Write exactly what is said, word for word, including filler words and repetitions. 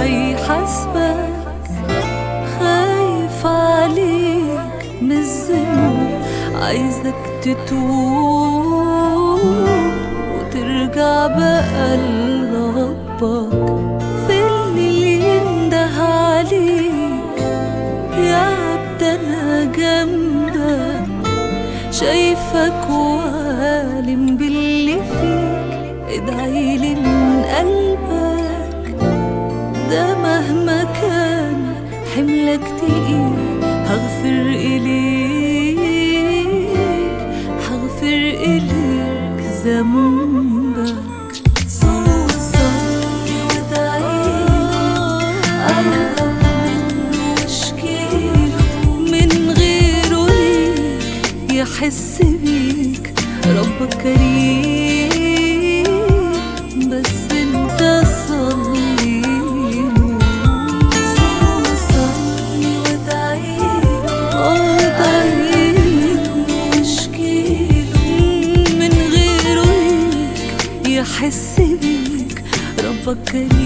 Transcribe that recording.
هيحاسبك، خايف عليك من الذنوب، عايزك تتوب وترجع بقى لربك. في الليل ينده عليك يا عبد انا جنبك، شايفك وعالم باللي فيك، ادعيلي من قلبك. ده مهما كان حملك تقيل هغفر إليك، هغفر إليك ذنبك. صوت صوتي ودعيله قرب منه واشكيله، من غيره ليك يحس بيك. ربك كريم بس انت صليله. صوت صوتي ودعيله ودعيله واشكيله، من غيره ليك يحس بيك. ربك كريم